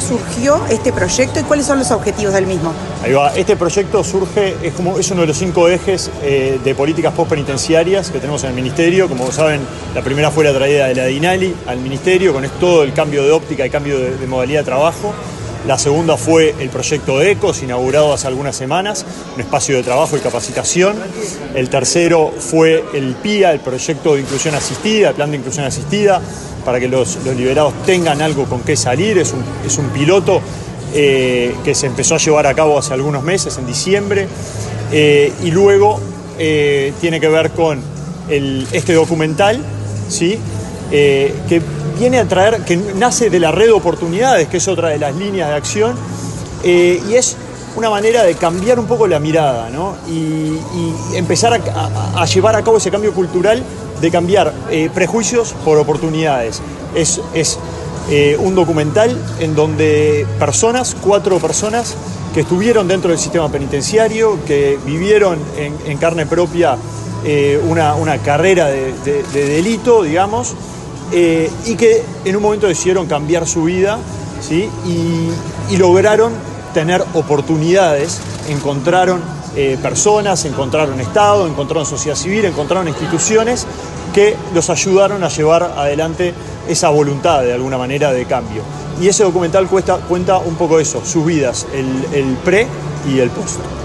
surgió este proyecto y cuáles son los objetivos del mismo? Ahí va. Este proyecto surge, es uno de los 5 ejes de políticas postpenitenciarias que tenemos en el Ministerio. Como saben, la primera fue la traída de la DINALI al Ministerio, con todo el cambio de óptica y cambio de modalidad de trabajo. La segunda fue el proyecto ECOS, inaugurado hace algunas semanas, un espacio de trabajo y capacitación. El tercero fue el PIA, el proyecto de inclusión asistida, el plan de inclusión asistida, para que los liberados tengan algo con qué salir. Es un piloto que se empezó a llevar a cabo hace algunos meses, en diciembre, y luego tiene que ver con este documental, ¿sí? Que viene a traer, que nace de la red de oportunidades, que es otra de las líneas de acción, y es una manera de cambiar un poco la mirada, ¿no? Y empezar a llevar a cabo ese cambio cultural de cambiar prejuicios por oportunidades. Es un documental en donde 4 personas que estuvieron dentro del sistema penitenciario, que vivieron en carne propia una carrera de delito, digamos, y que en un momento decidieron cambiar su vida, ¿sí? Y lograron tener oportunidades, encontraron personas, encontraron Estado, encontraron sociedad civil, encontraron instituciones que los ayudaron a llevar adelante esa voluntad de alguna manera de cambio. Y ese documental cuenta un poco eso, sus vidas, el pre y el post.